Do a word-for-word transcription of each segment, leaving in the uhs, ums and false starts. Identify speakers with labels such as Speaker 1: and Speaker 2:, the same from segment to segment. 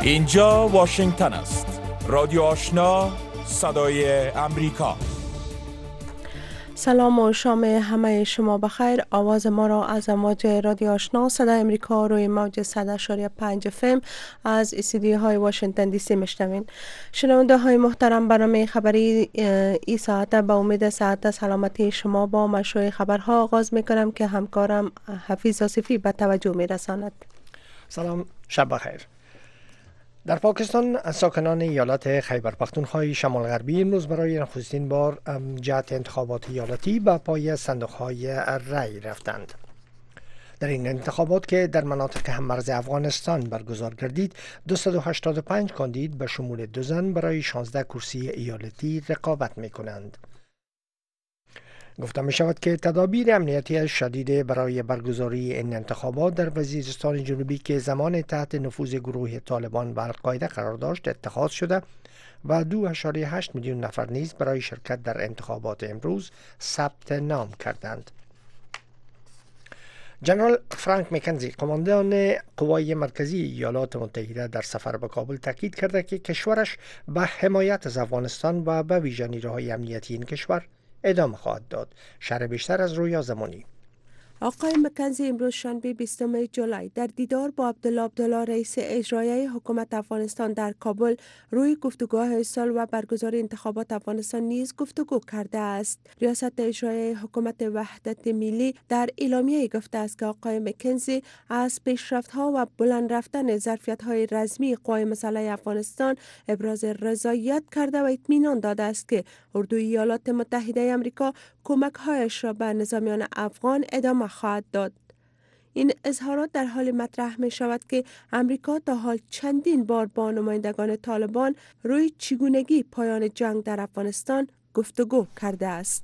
Speaker 1: اینجا واشنگتن است. رادیو آشنا، صدای امریکا.
Speaker 2: سلام و شام همه شما بخیر. آواز ما را از امواج رادیو آشنا صدای امریکا روی موج صد و پنج اف ام از استودیوی های واشنگتن دی سی میشنوین. شنونده های محترم، برنامه خبری این ساعت به امید صحت سلامتی شما با مشروع خبرها آغاز میکنم که همکارم حفیظ آصفی به توجه میرساند.
Speaker 3: سلام، شب بخیر. در پاکستان ساکنان ایالت خیبر پختونخوا شمال غربی امروز برای نخستین بار جهت انتخابات ایالتی به پای صندوق‌های رای رفتند. در این انتخابات که در مناطق هممرز افغانستان برگزار گردید، دویست و هشتاد و پنج کاندید به شمول دو زن برای شانزده کرسی ایالتی رقابت می‌کنند. گفته می شود که تدابیر امنیتی شدید برای برگزاری این انتخابات در وزیرستان جنوبی که زمان تحت نفوذ گروه طالبان و القاعده قرار داشت اتخاذ شده و دو و هشت میلیون نفر نیز برای شرکت در انتخابات امروز ثبت نام کردند. جنرال فرانک مکنزی، قماندان قوای مرکزی ایالات متحده، در سفر به کابل تاکید کرده که کشورش به حمایت از افغانستان و به ویژه نیروهای امنیتی این کشور ادامه خواهد داد. شرح بیشتر از رویا زمانی.
Speaker 2: آقای مکنزی امروز شنبه بیستم جولای در دیدار با عبدالله عبدالله رئیس اجرایی حکومت افغانستان در کابل روی گفتگوهای صلح و برگزاری انتخابات افغانستان نیز گفتگو کرده است. ریاست اجرایی حکومت وحدت ملی در اعلامیه گفته است که آقای مکنزی از پیشرفت‌ها و بلند رفتن ظرفیت‌های رزمی قوای مسلح افغانستان ابراز رضایت کرده و اطمینان داده است که اردوی ایالات متحده آمریکا کمک‌هایش را به نظامیان افغان ادامه خواهد داد. این اظهارات در حال مطرح می شود که امریکا تا حال چندین بار با نمایندگان طالبان روی چگونگی پایان جنگ در افغانستان گفتگو کرده است.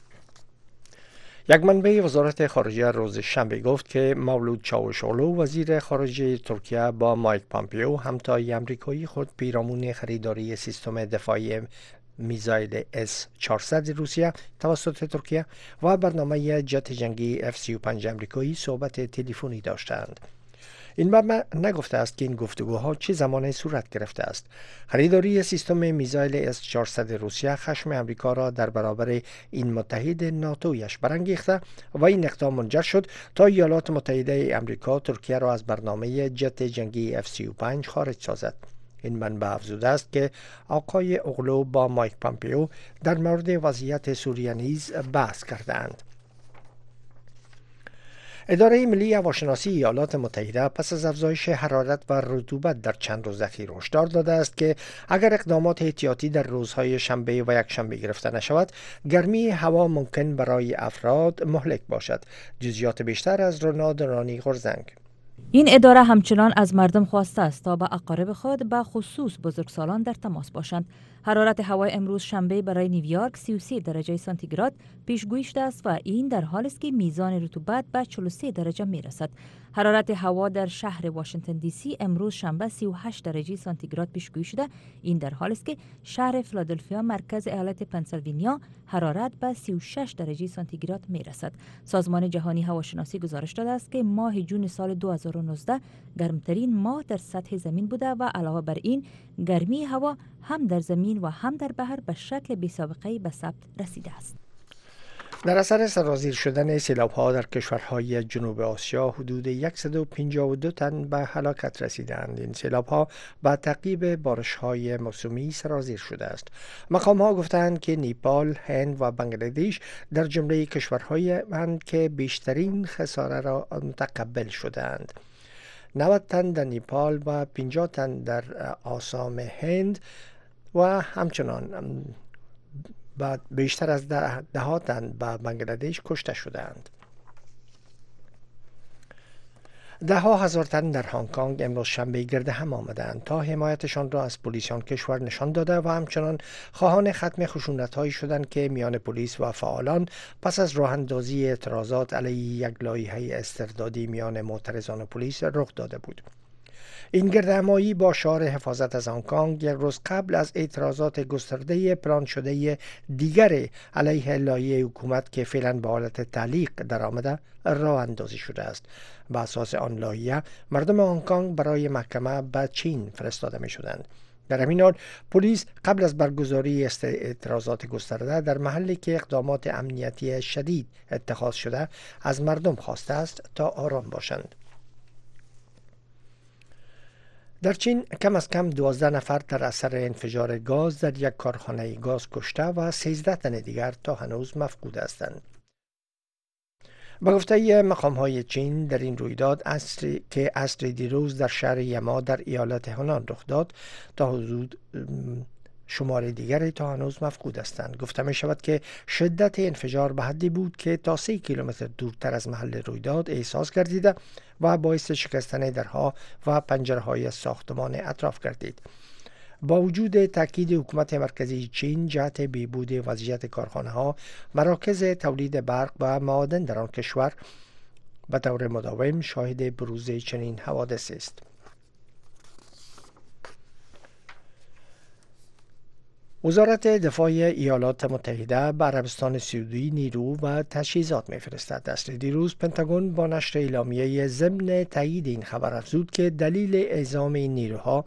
Speaker 3: یک منبع وزارت خارجه روز شنبه گفت که مولود چاوشوغلو، وزیر خارجه ترکیه، با مایک پامپیو، همتای امریکایی خود، پیرامون خریداری سیستم دفاعی میزایل اس چهارصد روسیه توسط ترکیه و برنامه جت جنگی اف سی و پنج امریکایی صحبت تلفنی داشتند. این منبع نگفته است که این گفتگوها چه زمانی صورت گرفته است. خریداری سیستم میزایل اس چهارصد روسیه خشم امریکا را در برابر این متحد ناتویش برانگیخته و این اقدام منجر شد تا ایالات متحده امریکا ترکیه را از برنامه جت جنگی اف سی و پنج خارج سازد. این منبع افزوده است که آقای اوغلو با مایک پامپیو در مورد وضعیت سوریه نیز بحث کردند. اداره ملی هواشناسی ایالات متحده پس از افزایش حرارت و رطوبت در چند روز اخیر هشدار داده است که اگر اقدامات احتیاطی در روزهای شنبه و یکشنبه گرفته نشود، گرمی هوا ممکن برای افراد مهلک باشد. جزئیات بیشتر از رونالد رانی غرزنگ.
Speaker 4: این اداره همچنان از مردم خواسته است تا با اقارب خود به خصوص بزرگسالان در تماس باشند. حرارت هوای امروز شنبه برای نیویورک سی و سه درجه سانتیگراد پیشگویی شده است و این در حالی است که میزان رطوبت به چهل و سه درجه می رسد. حرارت هوا در شهر واشنگتن دی سی امروز شنبه سی و هشت درجه سانتیگراد پیشگویی شده. این در حالی است که شهر فیلادلفیا مرکز ایالت پنسیلوانیا حرارت به سی و شش درجه سانتیگراد می رسد. سازمان جهانی هواشناسی گزارش داده است که ماه جون سال دو هزار و نوزده گرمترین ماه در سطح زمین بوده و علاوه بر این گرمی هوا هم در زمین و هم در بحر به شکل بی‌سابقه‌ای به ثبت رسیده است.
Speaker 3: در اثر سرازیر شدن سیلاب‌ها در کشورهای جنوب آسیا حدود صد و پنجاه و دو تن به هلاکت رسیدند. این سیلاب‌ها با تعقیب بارش‌های موسمی سرازیر شده است. مقام‌ها گفتند که نیپال، هند و بنگلادش در جمله کشورهای هند که بیشترین خساره را متقبل شدند. نود تن در نیپال و پنجاه تن در آسام هند و همچنان بعد بیشتر از ده, ده تن به بنگلادش کشته شدند. ده ها هزار تن در هنگ کنگ امروز شنبه گرد هم آمدند تا حمایتشان را از پلیس آن کشور نشان داده و همچنان خواهان ختم خشونت‌هایی شدند که میان پلیس و فعالان پس از راه اندازی اعتراضات علیه یک لایحه استردادی میان معترضان و پلیس رخ داده بود. این گردهمایی با شعار حفاظت از هنگ کنگ یک روز قبل از اعتراضات گسترده پلان شده دیگر علیه لایحه حکومت که فعلا به حالت تعلیق درآمده راه اندازی شده است. بر اساس آن لایحه مردم هنگ کنگ برای محکمه به چین فرستاده می شدند. در همین حال پلیس قبل از برگزاری اعتراضات گسترده در محلی که اقدامات امنیتی شدید اتخاذ شده از مردم خواسته است تا آرام باشند. در چین کم از کم دوازده نفر در اثر انفجار گاز در یک کارخانه گاز کشته و سیزده تن دیگر تا هنوز مفقود هستند. به گفته مقام‌های چین در این رویداد عصری که عصر دیروز در شهر یما در ایالت هنان رخ داد تا حدود شمار دیگری تا هنوز مفقود هستند. گفته می شود که شدت انفجار به حدی بود که تا سه کیلومتر دورتر از محل رویداد احساس گردیده و باعث شکستن درها و پنجره‌های ساختمان اطراف گردید. با وجود تاکید حکومت مرکزی چین جهت بهبود وضعیت کارخانه‌ها، مراکز تولید برق و معادن در آن کشور به طور مداوم شاهد بروز چنین حوادث است. وزارت دفاع ایالات متحده به عربستان سعودی نیرو و تجهیزات می‌فرستد. عصر دیروز پنتاگون با نشر اعلامیه ضمن تایید این خبر افزود که دلیل اعزام این نیروها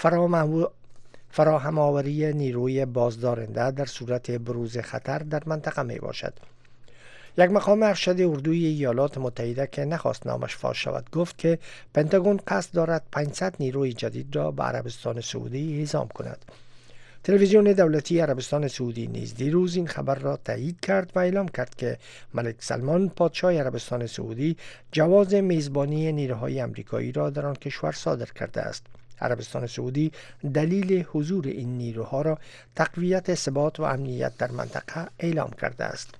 Speaker 3: فراهم آوری نیروی بازدارنده در صورت بروز خطر در منطقه می باشد. یک مقام ارشد اردوی ایالات متحده که نخواست نامش فاش شود گفت که پنتاگون قصد دارد پانصد نیروی جدید را به عربستان سعودی اعزام کند. تلویزیون دولتی عربستان سعودی نیز دیروز این خبر را تایید کرد و اعلام کرد که ملک سلمان پادشاه عربستان سعودی جواز میزبانی نیروهای آمریکایی را در آن کشور صادر کرده است. عربستان سعودی دلیل حضور این نیروها را تقویت ثبات و امنیت در منطقه اعلام کرده است.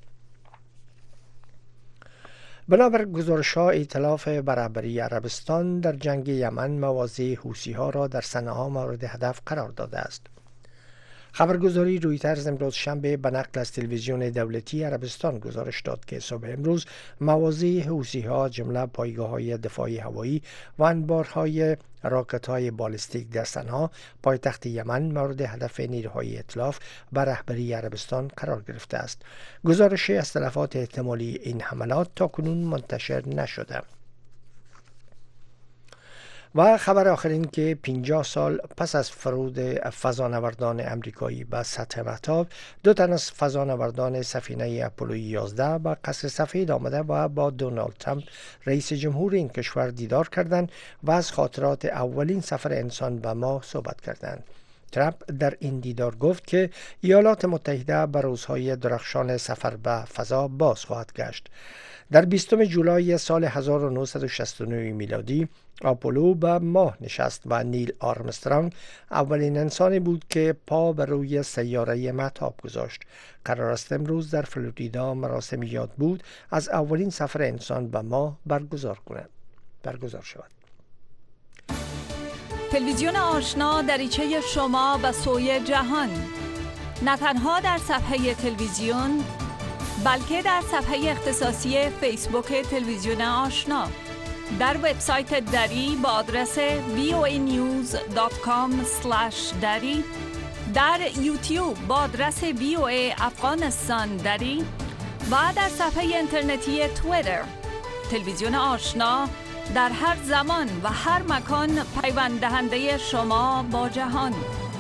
Speaker 3: بنابر گزارش‌ها ائتلاف برابری عربستان در جنگ یمن مواضع حوثی‌ها را در صنعا مورد هدف قرار داده است. خبرگزاری رویترز امروز شنبه به نقل از تلویزیون دولتی عربستان گزارش داد که صبح امروز مواضع حوثی‌ها جمله پایگاه‌های دفاعی هوایی و انبارهای راکت‌های بالستیک در صنعا پایتخت یمن مورد هدف نیروهای ائتلاف بر رهبری عربستان قرار گرفته است. گزارش از تلفات احتمالی این حملات تاکنون منتشر نشده. و خبر آخر این که پنجاه سال پس از فرود فضانوردان امریکایی به سطح مهتاب، دو تن از فضانوردان سفینه اپولو یازده به قصر سفید آمده و با دونالد ترامپ رئیس جمهور این کشور دیدار کردند و از خاطرات اولین سفر انسان به ماه صحبت کردند. ترامپ در این دیدار گفت که ایالات متحده به روزهای درخشان سفر به فضا باز خواهد گشت. در بیستم جولای سال هزار و نهصد و شصت و نه میلادی آپولو به ماه نشست و نیل آرمسترانگ اولین انسانی بود که پا بر روی سیاره مهتاب گذاشت. قرار است امروز در فلوریدا مراسم یاد بود از اولین سفر انسان به ماه برگزار کند برگزار شود.
Speaker 5: تلویزیون آشنا دریچه شما به سوی جهان، نه تنها در صفحه تلویزیون بلکه در صفحه اختصاصی فیسبوک تلویزیون آشنا، در وبسایت دری با آدرس وی او ای نیوز دات کام اسلش دری، در یوتیوب با آدرس وی او ای افغانستان دری و در صفحه اینترنتی توییتر. تلویزیون آشنا در هر زمان و هر مکان پیوند دهنده شما با جهان.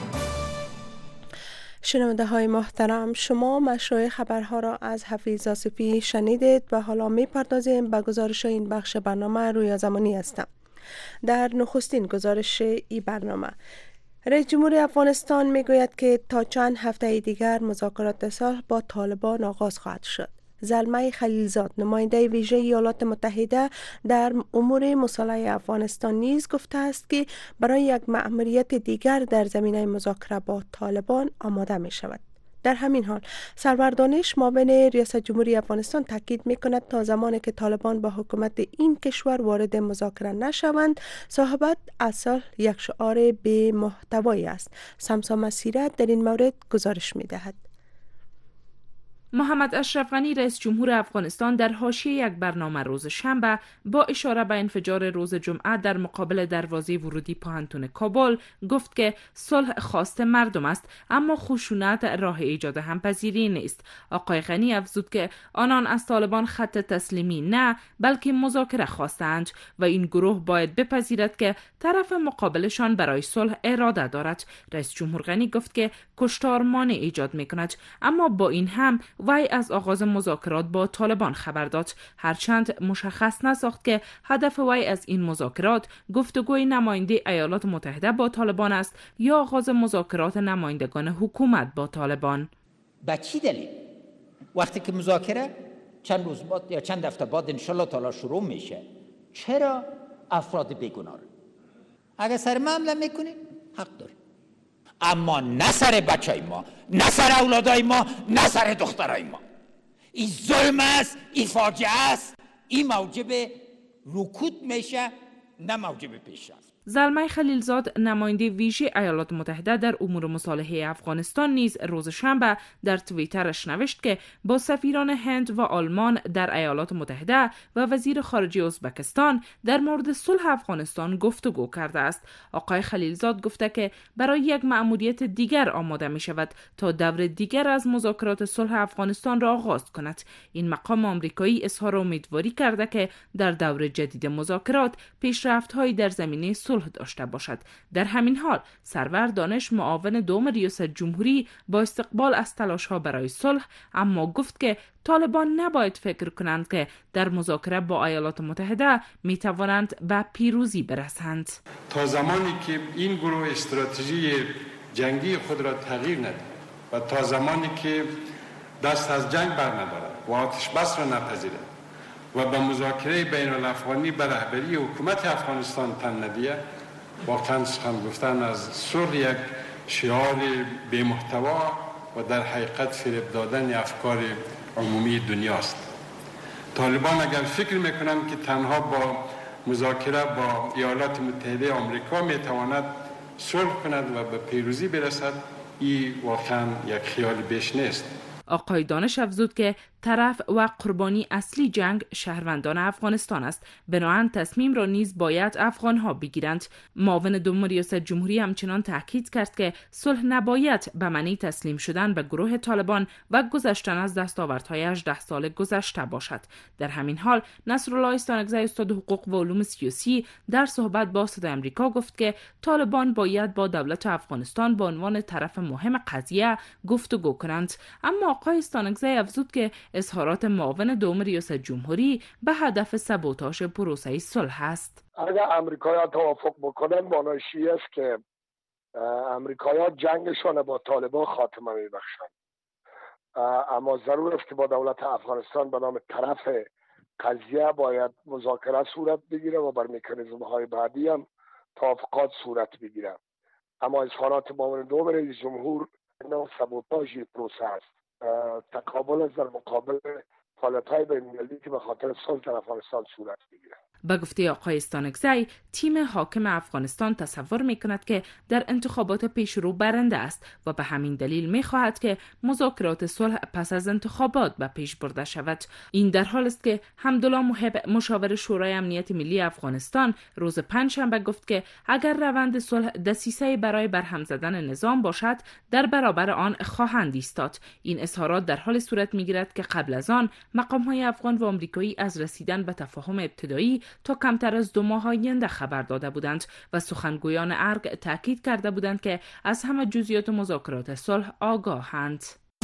Speaker 2: شنونده های محترم، شما مشروع خبرها را از حفیظ آصفی شنیدید و حالا می پردازیم به گزارش این بخش برنامه. رویا زمانی هستم. در نخستین گزارش این برنامه، رئیس جمهور افغانستان می گوید که تا چند هفته دیگر مذاکرات صلح با طالبان آغاز خواهد شد. زلمه خلیلزاد، نماینده ویژه ایالات متحده در امور مصالحه افغانستان نیز گفته است که برای یک مأموریت دیگر در زمینه مذاکره با طالبان آماده می شود. در همین حال سرور دانش معاون ریاست جمهوری افغانستان تاکید می کند تا زمانی که طالبان با حکومت این کشور وارد مذاکره نشوند، صحبت از صلح یک شعار بی محتوایی است. سمسا مسیرت در این مورد گزارش می دهد.
Speaker 6: محمد اشرف غنی رئیس جمهور افغانستان در حاشیه یک برنامه روز شنبه با اشاره به انفجار روز جمعه در مقابل دروازه ورودی پوهنتون کابل گفت که صلح خواست مردم است، اما خشونت راه ایجاد همپذیری نیست. آقای غنی افزود که آنان از طالبان خط تسلیمی نه بلکه مذاکره خواستند و این گروه باید بپذیرد که طرف مقابلشان برای صلح اراده دارد. رئیس جمهور غنی گفت که کشتار مانع ایجاد میکند، اما با این هم وی از آغاز مذاکرات با طالبان خبر داد، هرچند مشخص نساخت که هدف وی از این مذاکرات گفتگوی نماینده ایالات متحده با طالبان است یا آغاز مذاکرات نمایندگان حکومت با طالبان.
Speaker 7: با چی دلیل؟ وقتی که مذاکره چند روز بعد یا چند هفته بعد انشالله تعالی شروع میشه، چرا افراد بیگناه؟ اگر سر ما حمله میکنی حق داری، اما نه سر بچهای ما، نه سر اولادای ما، نه سر دخترای ما. این ظلم است، این فاجعه است، این موجب رکود میشه نه موجب پیشرفت.
Speaker 6: زلمه خلیلزاد نماینده ویژه ایالات متحده در امور مصالحه افغانستان نیز روز شنبه در توییترش نوشت که با سفیران هند و آلمان در ایالات متحده و وزیر خارجه ازبکستان در مورد صلح افغانستان گفتگو کرده است. آقای خلیلزاد گفته که برای یک مأموریت دیگر آماده می شود تا دور دیگر از مذاکرات صلح افغانستان را آغاز کند. این مقام آمریکایی اظهار امیدواری کرده که در دور جدید مذاکرات پیشرفت‌هایی در زمینه صلح داشته باشد. در همین حال سرور دانش معاون دوم ریاست جمهوری با استقبال از تلاش‌ها برای صلح، اما گفت که طالبان نباید فکر کنند که در مذاکره با ایالات متحده می توانند به پیروزی برسند.
Speaker 8: تا زمانی که این گروه استراتژی جنگی خود را تغییر نده و تا زمانی که دست از جنگ بر ندارد و آتش بس را نپذیرد و به مذاکره بین الافغانی به رهبری حکومت افغانستان تن ندهد، واقعا سخن گفتن از صلح یک شعار بی محتوا و در حقیقت فریب دادن افکار عمومی دنیاست. طالبان اگر فکر میکنند که تنها با مذاکره با ایالات متحده آمریکا میتواند صلح کند و به پیروزی برسد، این واقعا یک خیال بیش نیست.
Speaker 6: آقای دانش افزود که طرف و قربانی اصلی جنگ شهروندان افغانستان است، بنابراین تصمیم را نیز باید افغانها بگیرند. معاون دوم ریاست جمهوری همچنان تاکید کرد که صلح نباید به معنی تسلیم شدن به گروه طالبان و گذشتن از دستاوردهای هجده سال گذشته باشد. در همین حال نصرالله استانکزی استاد حقوق و علوم سیاسی در صحبت با صدای آمریکا گفت که طالبان باید با دولت افغانستان به عنوان طرف مهم قضیه گفتگو کنند، اما آقای استانکزی افزود که اظهارات معاون دوم ریاست جمهوری به هدف سبوتاژ پروسه صلح است.
Speaker 9: اگر امریکایی‌ها توافق بکنن معنیش است که امریکایی‌ها جنگشون با طالبان خاتمه میبخشند، اما ضرور است که با دولت افغانستان به نام طرف قضیه باید مذاکره صورت بگیره و بر مکانیزم‌های بعدی هم توافقات صورت بگیره. اما اظهارات معاون دوم رئیس جمهور نوع سبوتاژ پروسه است، تقابل از در مقابل فعالیت‌های بین‌المللی که به خاطر صلح در افغانستان صورت می‌گیرد.
Speaker 6: به گفته آقای استانکزی، تیم حاکم افغانستان تصور می‌کند که در انتخابات پیشرو برنده است و به همین دلیل می‌خواهد که مذاکرات صلح پس از انتخابات به پیش برده شود. این در حالی است که حمدالله محب مشاور شورای امنیت ملی افغانستان روز پنجشنبه گفت که اگر روند صلح دسیسه برای برهم زدن نظام باشد، در برابر آن خواهند ایستاد. این اظهارات در حال صورت می‌گیرد که قبل از آن مقام‌های افغان و آمریکایی از رسیدن به تفاهم ابتدایی تا کمتر از دو ماه آینده خبر داده بودند و سخنگویان ارگ تاکید کرده بودند که از همه جزئیات مذاکرات صلح آگاهند.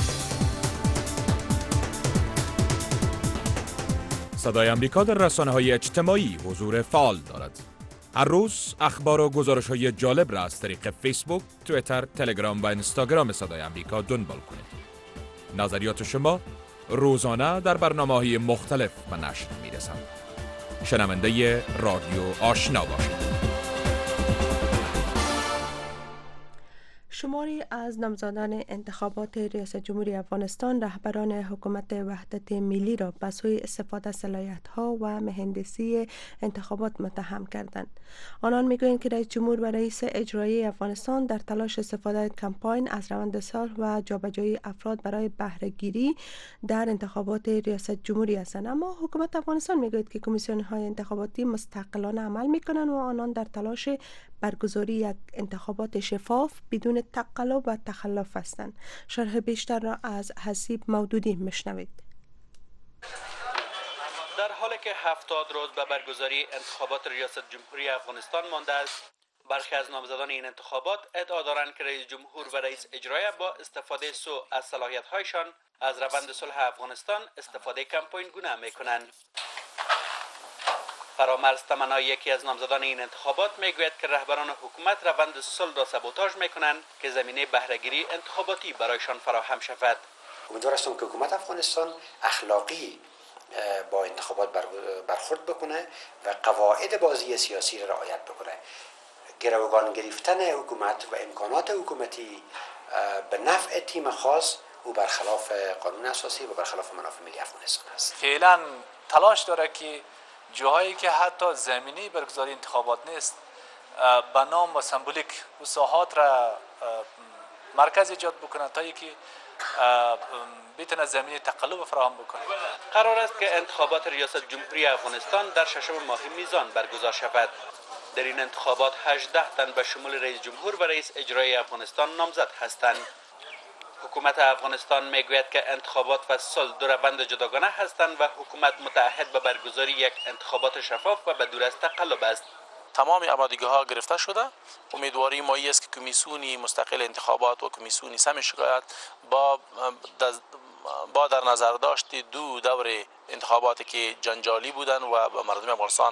Speaker 1: صدای آمریکا در رسانه‌های اجتماعی حضور فعال دارد. هر روز اخبار و گزارش‌های جالب را از طریق فیسبوک، توییتر، تلگرام و اینستاگرام صدای آمریکا دنبال کنید. نظریات شما روزانه در برنامه‌های مختلف به نشر می‌رسند. شنونده رادیو آشنا باشید.
Speaker 2: شماری از نامزدان انتخابات ریاست جمهوری افغانستان رهبران حکومت وحدت ملی را به سوی استفاده از صلاحیت‌ها و مهندسی انتخابات متهم کردند. آنان میگویند که رئیس جمهور و رئیس اجرایی افغانستان در تلاش استفاده کمپاین از روند صلح و جابجایی افراد برای بهره گیری در انتخابات ریاست جمهوری هستند. اما حکومت افغانستان میگوید که کمیسیون‌های انتخاباتی مستقلانه عمل می‌کنند و آنان در تلاش برگزاری یک انتخابات شفاف بدون تقلب و تخلف هستند. شرح بیشتر را از حسیب مودودی میشنوید.
Speaker 10: در حالی که هفتاد روز به برگزاری انتخابات ریاست جمهوری افغانستان مانده است، برخی از نامزدان این انتخابات ادعا دارند که رئیس جمهور و رئیس اجرایی با استفاده سوء از صلاحیت‌هایشان از روند صلح افغانستان استفاده کمپاین گونه می‌کنند. فرامرز تمنا یکی از نامزدان این انتخابات میگوید که رهبران حکومت روند صلح را سابوتاژ میکنند که زمینه بهره‌گیری انتخاباتی برایشان فراهم شود.
Speaker 11: امیدوار هستم که حکومت افغانستان اخلاقی با انتخابات برخورد بکنه و قواعد بازی سیاسی را رعایت بکنه. گروگان گرفتن حکومت و امکانات حکومتی به نفع تیم خاص او برخلاف قانون اساسی و برخلاف منافع ملی افغانستان است.
Speaker 12: فعلا تلاش داره که جاهایی که حتی زمینی برگزاری انتخابات نیست به نام و سمبولیک و ساحات را مرکز ایجاد بکنه تا اینکه بتونه زمینی تقلب فراهم بکنه.
Speaker 10: قرار است که انتخابات ریاست جمهوری افغانستان در ششم ماه میزان برگزار شود. در این انتخابات هجده تن به شمول رئیس جمهور و رئیس اجرایی افغانستان نامزد هستند. حکومت افغانستان میگوید که انتخابات و صلح دو روند جداگانه هستند و حکومت متعهد به برگزاری یک انتخابات شفاف و بدور از تقلب است.
Speaker 13: تمام آمادگی ها گرفته شده. امیدواری ما است که کمیسیونی مستقل انتخابات و کمیسیونی سم شکایت با با در نظر داشت دو دور انتخاباتی که جنجالی بودن و به مردم افغانستان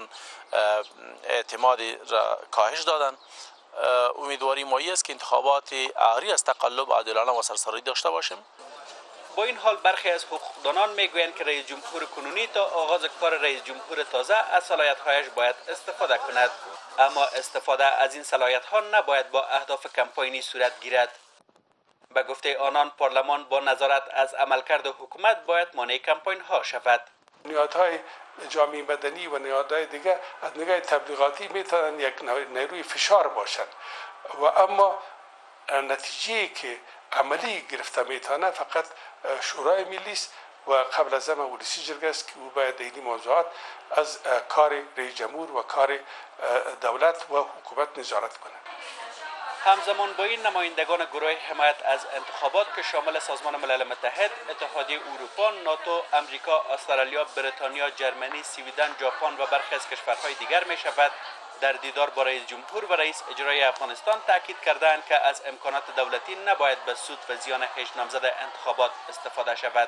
Speaker 13: اعتماد را کاهش دادن، امیدواری ما است که انتخابات آری از تقلب عادلانه و سرسری داشته باشیم.
Speaker 10: با این حال برخی از حقوقدانان میگویند که رئیس جمهور کنونی تا آغاز کار رئیس جمهور تازه از صلاحیت‌هایش باید استفاده کند، اما استفاده از این صلاحیت‌ها نباید با اهداف کمپاینی صورت گیرد. به گفته آنان پارلمان با نظارت از عملکرد حکومت باید مانع کمپاین‌ها شود.
Speaker 8: نهادهای جامعه مدنی و نهادهای دیگر از نگاه تبلیغاتی میتونن یک نیروی فشار باشند و اما نتیجه که عملی گرفته میتونه فقط شورای ملی است و قبل از همه ولسی جرگه است که او باید این موضوعات از کار رئیس جمهور و کار دولت و حکومت نظارت کنه.
Speaker 10: همزمان با این نمایندگان گروه حمایت از انتخابات که شامل سازمان ملل متحد، اتحادیه اروپا، ناتو، امریکا، استرالیا، بریتانیا، جرمنی، سویدن، ژاپن و برخی از کشورهای دیگر می شود، در دیدار با رئیس جمهور و رئیس اجرایی افغانستان تاکید کردند که از امکانات دولتی نباید به سود و زیان هیچ نامزد انتخابات استفاده شود.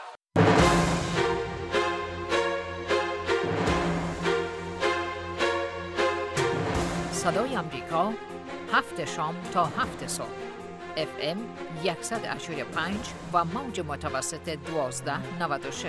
Speaker 14: صدای امریکا هفت شام تا هفت صبح اف ام صد و اشتاد و پنج و موج متوسط دوازده نود و شش.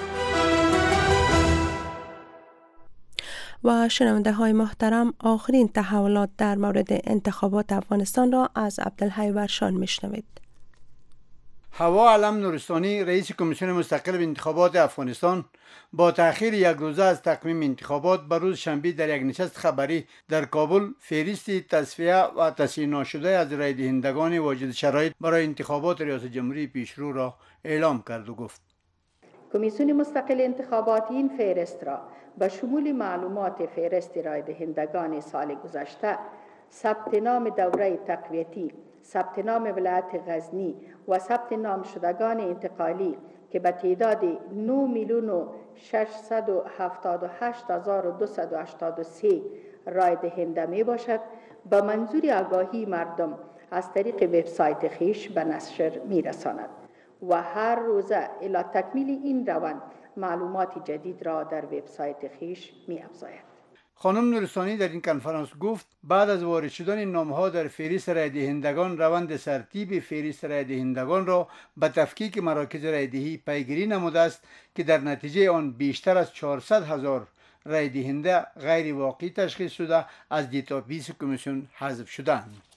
Speaker 2: و شنونده های محترم، آخرین تحولات در مورد انتخابات افغانستان را از عبدالحی ورشان میشنوید.
Speaker 15: حوا علم نورستانی رئیس کمیسیون مستقل به انتخابات افغانستان با تأخیر یک روزه از تقویم انتخابات به روز شنبه در یک نشست خبری در کابل فهرست تصفیه و تصحیح ناشده از رای دهندگان واجد شرایط برای انتخابات ریاست جمهوری پیشرو را اعلام کرد و گفت
Speaker 16: کمیسیون مستقل انتخابات این فهرست را به شمول معلومات فهرست رای دهندگان سال گذشته، ثبت نام دوره تقویتی، ثبت نام ولایت غزنی و ثبت نام شدگان انتقالی که به تعداد نه میلیون و ششصد و هفتاد و هشت هزار و دویست و هشتاد و سه رای دهنده می باشد، به منظور آگاهی مردم از طریق وبسایت خویش به نشر می رساند و هر روزه الی تکمیل این روند معلومات جدید را در وبسایت خویش می افزاید.
Speaker 15: خانم نورستانی در این کنفرانس گفت بعد از وارد شدن نامها در فهرست رای دهندگان روند سرتیب فهرست رای دهندگان را به تفکیک مراکز رای دهی پیگیری نموده است که در نتیجه آن بیشتر از چهارصد هزار رای دهنده غیر واقعی تشخیص شده از دیتابیس کمیسیون حذف شدند.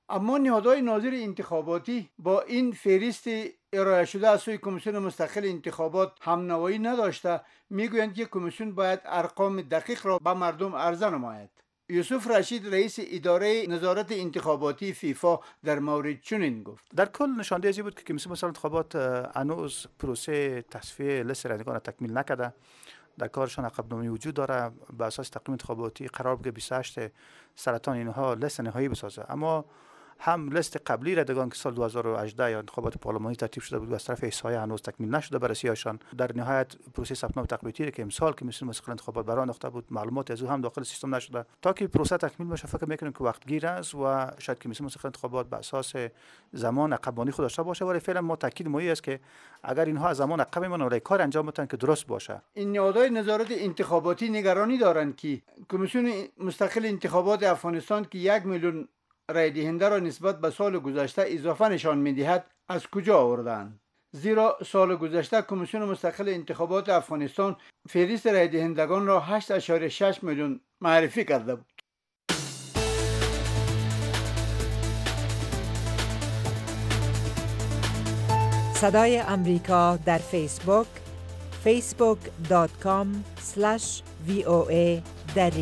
Speaker 15: اما نهادهای ناظر انتخاباتی با این فهرست ارائه شده از سوی کمیسیون مستقل انتخابات همنوایی نداشته، میگویند که کمیسیون باید ارقام دقیق را به مردم عرضه نماید. یوسف رشید رئیس اداره نظارت انتخاباتی فیفا در مورد چنین گفت:
Speaker 17: در کل نشانده ازی بود که کمیسیون مستقل انتخابات هنوز پروسه تصفیه لیست رایندگان را تکمیل نکرده. در کارشان عقب‌نشینی وجود داره. به اساس تقویم انتخاباتی قرار بود که بیست و هشت سرطان اینها لیست نهایی بسازه، اما هم لیست قبلی رایندگان که سال دو هزار و هجده یا انتخابات پارلمانی ترتیب شده بود و از طرف احصایه هنوز تکمیل نشده بررسی‌هاشان. در نهایت پروسه ثبت‌نام تقویتی که امسال کمیسیون مستقل انتخابات برآورده انداخته بود، معلومات از او هم داخل سیستم نشده. تا که پروسه تکمیل بشه فکر می‌کنیم که وقت گیر است و شاید کمیسیون مستقل انتخابات به اساس زمان عقب‌مانی خود داشته باشه، ولی فعلا ما تاکید مایه است که اگر اینها از زمان عقب میمونن ولی کار انجام بدن که درست باشه.
Speaker 15: این نهادهای نظارت انتخاباتی نگرانی دارند که کمیسیون مستقل انتخابات افغانستان که یک میلیون رای دهنده را نسبت به سال گذشته اضافه نشان می‌دهد از کجا آوردند؟ زیرا سال گذشته کمیسیون مستقل انتخابات افغانستان فهرست رای دهندگان را هشت اشاره شش میلیون معرفی کرده بود.
Speaker 18: صدای امریکا در فیسبوک فیسبوک دات کام اسلش وی او ای دری.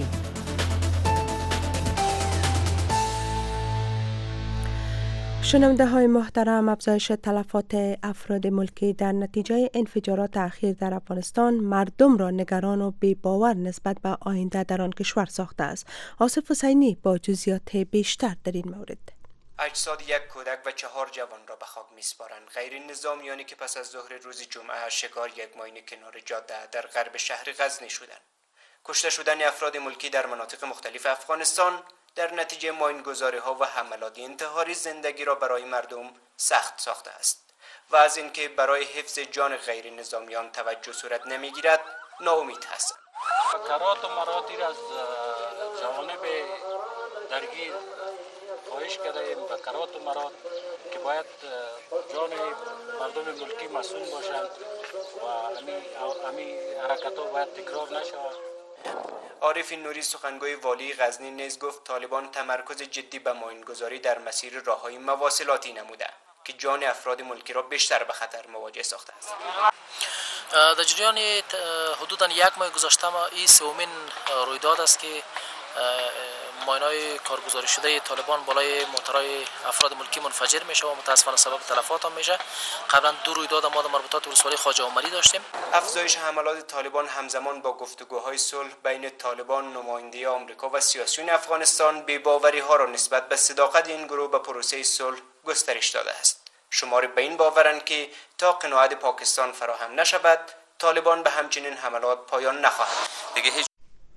Speaker 2: شنونده های محترم، افزایش تلفات افراد ملکی در نتیجه انفجارات اخیر در افغانستان مردم را نگران و بی‌باور نسبت به آینده در آن کشور ساخته است. آصف حسینی با جزئیات بیشتر در این مورد.
Speaker 19: اجساد یک کودک و چهار جوان را به خاک میسپارند. غیر نظامیانی که پس از ظهر روز جمعه شکار یک ماین کنار جاده در غرب شهر غزنی شدند. کشته شدن افراد ملکی در مناطق مختلف افغانستان در نتیجه ماینگذاری ها و حملات انتحاری زندگی را برای مردم سخت ساخته است و از اینکه برای حفظ جان غیر نظامیان توجه صورت نمیگیرد ناامید هستند.
Speaker 12: فقرات و مراتیر از جوانب درگیر خواهش کردیم فقرات و مرات که باید جان مردم ملکی مسئول باشند و همین حرکت ها باید تکرار نشود.
Speaker 19: عارف نوری سخنگوی والی غزنی نیز گفت طالبان تمرکز جدی به ماینگذاری در مسیر راههای مواصلاتی نموده که جان افراد ملکی را بیشتر به خطر مواجه ساخته است.
Speaker 13: در جریان حدوداً یک ماه گذشته ما این سومین رویداد است که ماینای کارگزاری شده طالبان بالای موترهای افراد ملکی منفجر میشه و متاسفانه سبب تلفات هم میشه. قبلا دو رویداد ما در مربوطات ولسوالی خواجه عمری داشتیم.
Speaker 19: افزایش حملات طالبان همزمان با گفتگوهای صلح بین طالبان، نماینده آمریکا و سیاسیون افغانستان بی‌باوری ها را نسبت به صداقت این گروه به پروسه صلح گسترش داده است. شماری به این باورند که تا قناعت پاکستان فراهم نشود طالبان به همچنین حملات پایان نخواهد. دیگه هیچ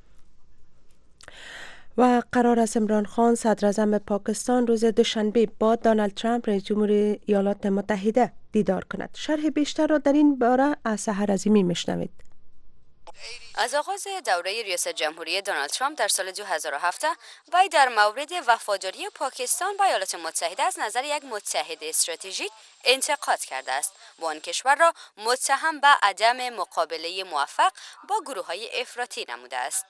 Speaker 2: و قرار است عمران خان صدر اعظم پاکستان روز دوشنبه با دونالد ترامپ رئیس جمهوری ایالات متحده دیدار کند. شرح بیشتر را در این باره از سحر عظیمی میشنوید.
Speaker 20: از آغاز دوره ریاست جمهوری دونالد ترامپ در سال دو هزار و هفت وی در مورد وفاداری پاکستان به ایالات متحده از نظر یک متحد استراتژیک انتقاد کرده است و آن کشور را متهم به عدم مقابله موفق با گروه‌های افراطی نموده است.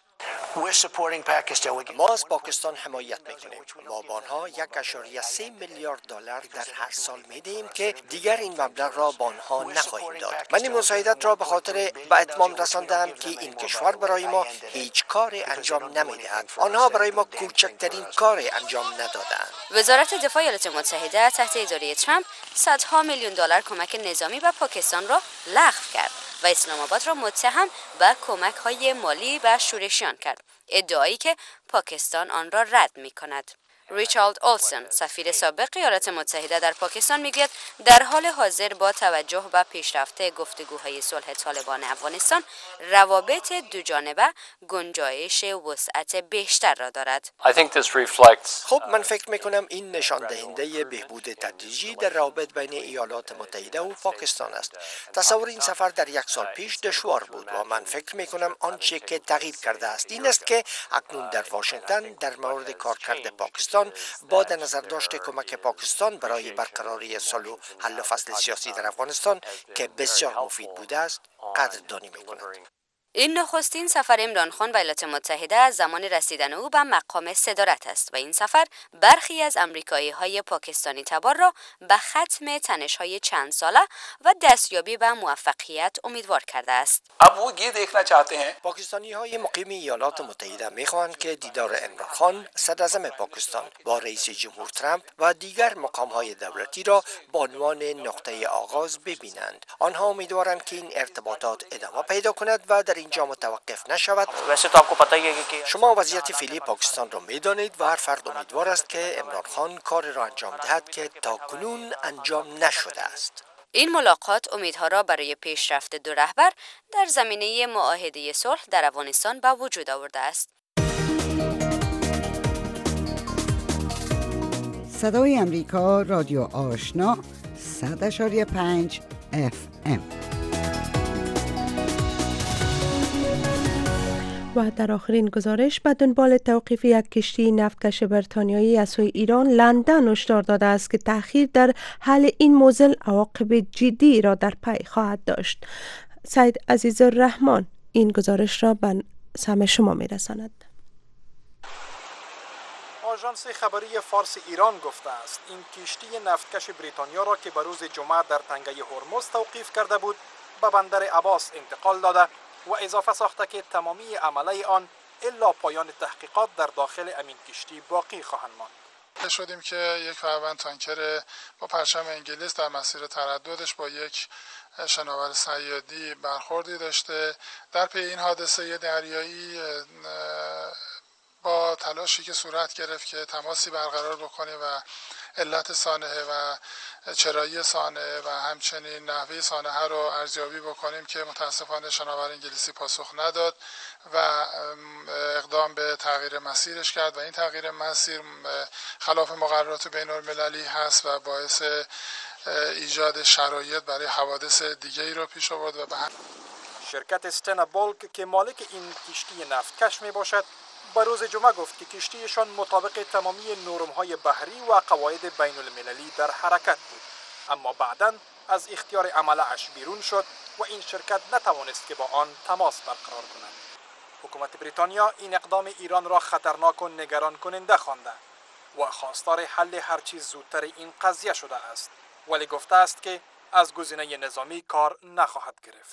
Speaker 3: ما از پاکستان حمایت میکنیم. ما با آنها یک اشاره سه میلیارد دلار در هر سال میدهیم که دیگر این مبلغ را با آنها نخواهیم داد. من این مساعدت را به خاطر به اتمام رساندم که این کشور برای ما هیچ کار انجام نمیدهد. آنها برای ما کوچکترین کار انجام ندادند.
Speaker 20: وزارت دفاع ایالات متحده تحت اداره ترامپ صدها میلیون دلار کمک نظامی به پاکستان را لغو کرد و اسلام آباد را متهم به کمک‌های مالی به شورشیان کرد، ادعایی که پاکستان آن را رد می‌کند. ریچارد اولسن، سفیر سابق ایالات متحده در پاکستان میگوید در حال حاضر با توجه به پیشرفت گفتگوهای صلح طالبان افغانستان روابط دوجانبه گنجایش وسعت بیشتر را دارد.
Speaker 3: خب من فکر میکنم این نشان دهنده بهبود تدریجی در روابط بین ایالات متحده و پاکستان است. تصور این سفر در یک سال پیش دشوار بود و من فکر میکنم آنچه که تغییر کرده است این است که اکنون در واشنگتن در مورد کارکرد پاکستان با در نظر داشت کمک پاکستان برای برقراری صلح و حل فصل سیاسی در افغانستان که بسیار مفید بوده است قدردانی می‌کند.
Speaker 20: این نخستین سفر عمران خان به ایالات متحده از زمان رسیدن او به مقام صدارت است و این سفر برخی از امریکایی‌های پاکستانی تبار را به ختم تنش‌های چند ساله و دستیابی به موفقیت امیدوار کرده است.
Speaker 3: پاکستانی‌های مقیم ایالات متحده می‌خواهند که دیدار عمران خان صدراعظم پاکستان با رئیس جمهور ترامپ و دیگر مقام‌های دولتی را به عنوان نقطه آغاز ببینند. آنها امیدوارند که این ارتباطات ادامه پیدا کند و در اینجا متوقف نشود. شما وضعیت فعلی پاکستان را می‌دانید و هر فرد امیدوار است که عمران خان کار را انجام دهد که تاکنون انجام نشده است.
Speaker 20: این ملاقات امیدها را برای پیشرفت دو رهبر در زمینه معاهده صلح در افغانستان به وجود آورده است.
Speaker 21: صدای امریکا، رادیو آشنا، صد اشاری پنج اف ام.
Speaker 2: و در آخرین گزارش به دنبال توقیف یک کشتی نفتکش بریتانیایی از سوی ایران، لندن هشدار داده است که تأخیر در حل این موضوع عواقب جدی را در پی خواهد داشت. سید عزیزالرحمن این گزارش را به سمع شما می‌رساند.
Speaker 22: آژانس خبری فارس ایران گفته است این کشتی نفتکش بریتانیا را که به روز جمعه در تنگه هرمز توقیف کرده بود به بندر عباس انتقال داده و اضافه ساخته که تمامی عمله آن الا پایان تحقیقات در داخل امین کشتی باقی خواهند ماند.
Speaker 23: شدیم که یک فروند تانکر با پرچم انگلیس در مسیر ترددش با یک شناور صیادی برخوردی داشته. در پی این حادثه دریایی با تلاشی که صورت گرفت که تماسی برقرار بکنیم و علت سانحه و چرایی سانحه و همچنین نحوه سانحه رو ارزیابی بکنیم که متاسفانه شناور انگلیسی پاسخ نداد و اقدام به تغییر مسیرش کرد و این تغییر مسیر خلاف مقررات بین المللی هست و باعث ایجاد شرایط برای حوادث دیگری رو پیش آورد. و به هم
Speaker 22: شرکت استنا بولک که مالک این کشتی نفتکش می باشد با روز جمعه گفت که کشتیشان مطابق تمامی نرم‌های بحری و قواعد بین المللی در حرکت بود، اما بعداً از اختیار عمله‌اش بیرون شد و این شرکت نتوانست که با آن تماس برقرار کند. حکومت بریتانیا این اقدام ایران را خطرناک و نگران کننده خوانده و خواستار حل هرچی زودتر این قضیه شده است، ولی گفته است که از گزینه نظامی کار نخواهد گرفت.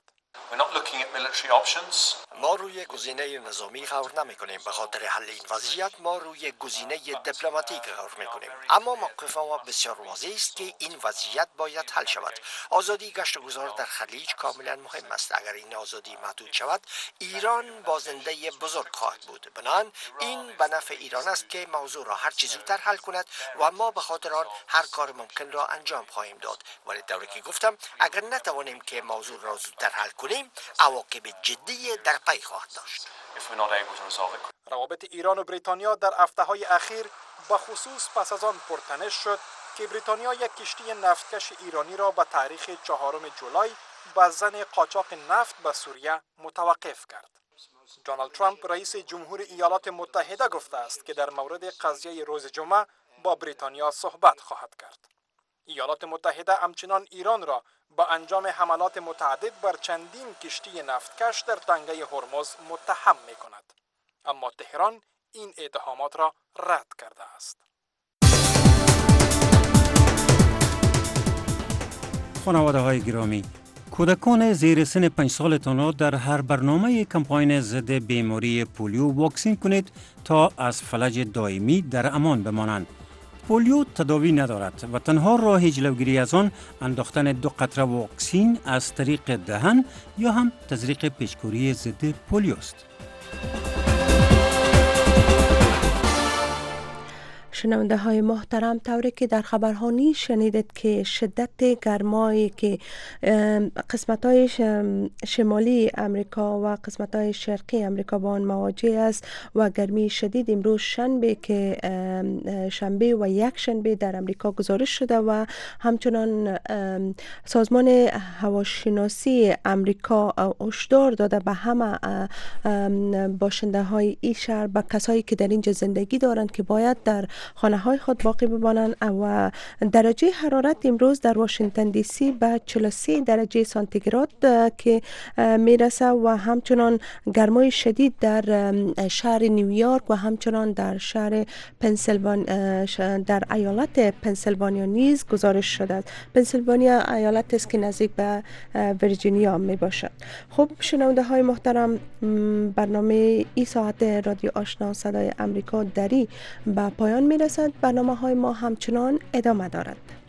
Speaker 3: ما روی گزینه نظامی غور نمی کنیم. به خاطر حل این وضعیت ما روی گزینه دیپلماتیک غور می کنیم. اما موقف ما بسیار واضح است که این وضعیت باید حل شود. آزادی گشت و گذار در خلیج کاملا مهم است. اگر این آزادی محدود شود، ایران بازنده بزرگ خواهد بود. بنابراین این به نفع ایران است که موضوع را هر چه زودتر حل کند و ما به خاطر آن هر کار ممکن را انجام خواهیم داد. ولی طوری که گفتم، اگر نتوانیم که موضوع را زودتر حل کنیم، عواقب جدی در پی خواهد داشت.
Speaker 22: روابط ایران و بریتانیا در هفته‌های اخیر به خصوص پس از آن پرتنش شد که بریتانیا یک کشتی نفتکش ایرانی را به تاریخ چهارم جولای به زن قاچاق نفت به سوریه متوقف کرد. دونالد ترامپ رئیس جمهور ایالات متحده گفته است که در مورد قضیه روز جمعه با بریتانیا صحبت خواهد کرد. ایالات متحده همچنان ایران را با انجام حملات متعدد بر چندین کشتی نفتکش در تنگه هرمز متهم می کند. اما تهران این اتهامات را رد کرده است.
Speaker 24: خانواده های گرامی، کودکان زیر سن پنج سالتان را در هر برنامه کمپاین ضد بیماری پولیو واکسین کنید تا از فلج دائمی در امان بمانند. پولیو تداوی ندارد و تنها راه جلوگیری از آن انداختن دو قطره واکسین از طریق دهن یا هم تزریق پیچکوری ضد پولیو است.
Speaker 2: شنونده های محترم، طوری که در خبرهانی شنیدید که شدت گرمایی که قسمت های شمالی امریکا و قسمت های شرقی امریکا با آن مواجه است و گرمی شدید امروز شنبه که شنبه و یک شنبه در امریکا گزارش شده و همچنان سازمان هواشناسی امریکا هشدار داده به همه باشنده های این شهر، به کسایی که در اینجا زندگی دارند که باید در خانه های خود باقی بمانند و درجه حرارت امروز در واشنگتن دی سی به چهل و سه درجه سانتیگراد که میرسه و همچنان گرمای شدید در شهر نیویورک و همچنان در شهر پنسیلوانیا در ایالت پنسیلوانیا نیز گزارش شده است. پنسیلوانیا ایالت است که نزدیک به ویرجینیا می باشد. خب شنونده های محترم، برنامه ای ساعت رادیو آشنا صدای امریکا دری به پایان می رسد. برنامه های ما همچنان ادامه دارد.